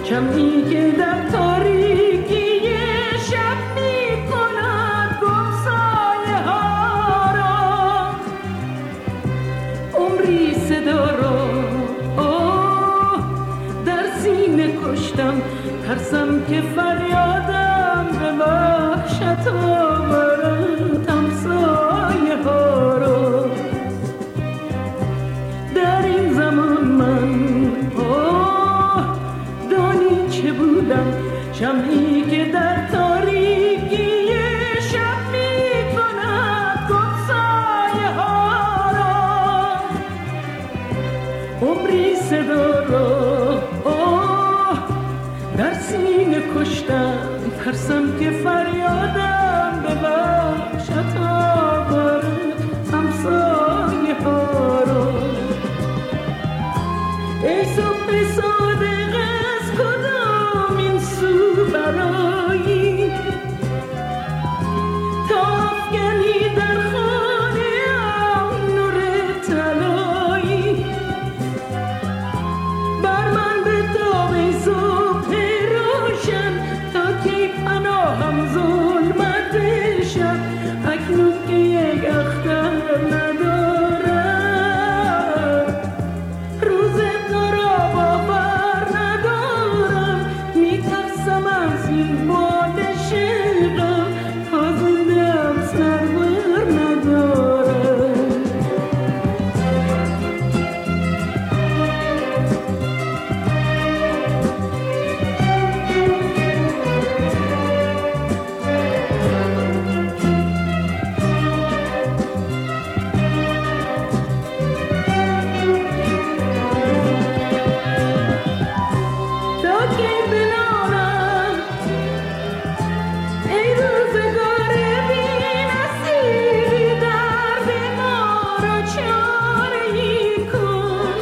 شمعی که در تاریکی شب می کند گم سایه ها را، عمری صدا را در سینه کشتم، ترسم که فریادم به وحشت آورد همسایه ها را. در این زمان من دانی چه بودم، شمعی که در تاریکی شب می کند گم سایه ها را، عمری صدا را در سینه کشتم، ترسم که فریادم به وحشت آورد همسایه ها را. ای صبح صادق از کدام این سو برایی، تا افکنی در خانه ام نور طلایی، بر من بتاب ای صبح روشن، تا کی پناهم ظلمت شب، اکنون که یک اختر ندارم، روز تو را باور ندارم، میترسم از این باد شغم، تا زنده‌ام سرور ندارم. تا کی بنالم ای روزگار بی‌نصیب، درد ما را چاره‌ای کن،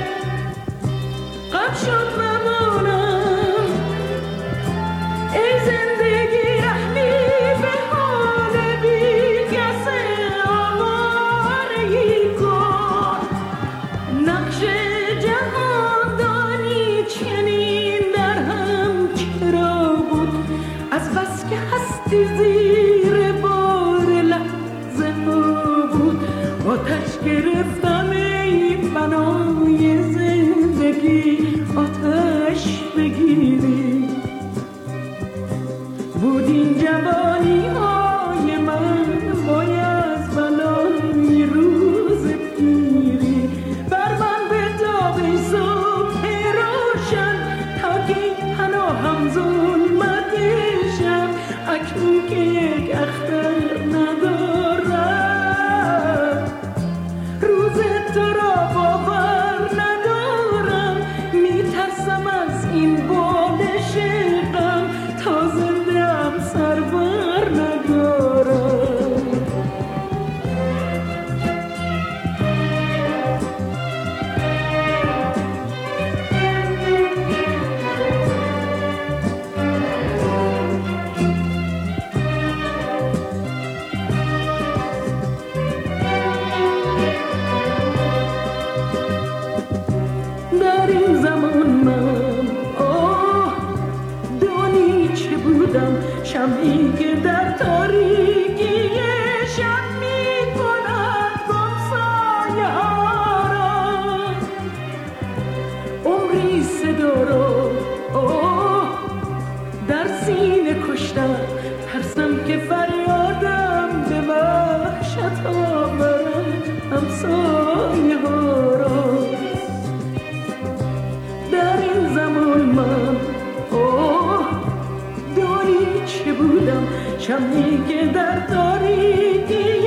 غم شد ممانم ای زندگی رحمی به حال بی‌کس آواره‌ای کن. نقش جهان دانی چنین در هم چرا بود، از بس که هستی زیر بار لحظه ها بود، آتش گرفتم ای بنای زندگی، آتش بگیری بود این جوانی های من، باید بلای روز پیری، بر من بتاب ای صبح روشن، تا کی پناهم ظلمت شب، اکنون که یک اختر ندارم، روز تو را باور ندارم، میترسم از این باد شغم، تا زنده‌ام سرور ندارم. در این زمان من دانی چه بودم، شمعی که در تاریکی شب می کند گم سایه ها را، عمری صدا را در سینه کشتم، ترسم که فریادم به وحشت آورد همسایه ها را. در این زمان من دانی چه بودم، شمعی که در تاریکی